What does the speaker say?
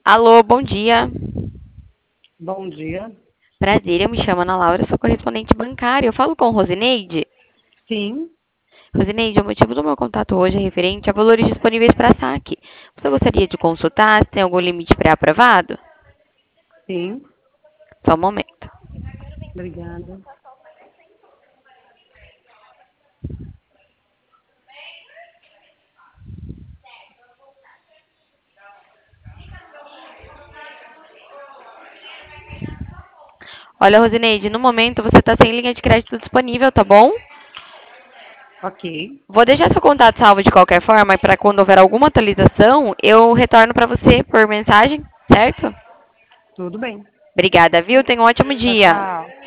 Alô, bom dia. Bom dia. Prazer, eu me chamo Ana Laura, sou correspondente bancária. Eu falo com Rosineide. Sim, Rosineide, o motivo do meu contato hoje é referente a valores disponíveis para saque. Você gostaria de consultar se tem algum limite pré-aprovado? sim. Só um momento. Obrigada. Olha, Rosineide, no momento você está sem linha de crédito disponível, tá bom? Ok, Vou deixar seu contato salvo de qualquer forma para quando houver alguma atualização, eu retorno para você por mensagem, certo? tudo bem. Obrigada, viu? Tenha um ótimo Tchau, dia. tchau.